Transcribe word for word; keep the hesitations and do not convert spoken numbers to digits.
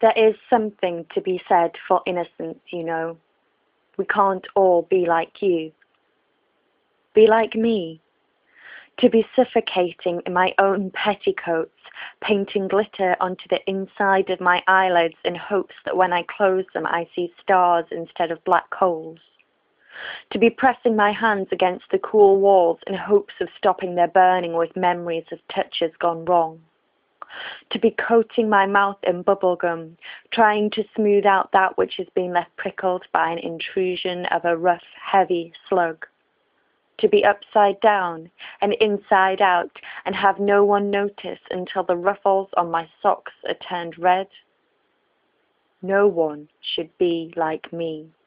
There is something to be said for innocence, you know. We can't all be like you. Be like me. To be suffocating in my own petticoats, painting glitter onto the inside of my eyelids in hopes that when I close them I see stars instead of black holes. To be pressing my hands against the cool walls in hopes of stopping their burning with memories of touches gone wrong. To be coating my mouth in bubble gum, trying to smooth out that which has been left prickled by an intrusion of a rough, heavy slug. To be upside down and inside out and have no one notice until the ruffles on my socks are turned red. No one should be like me.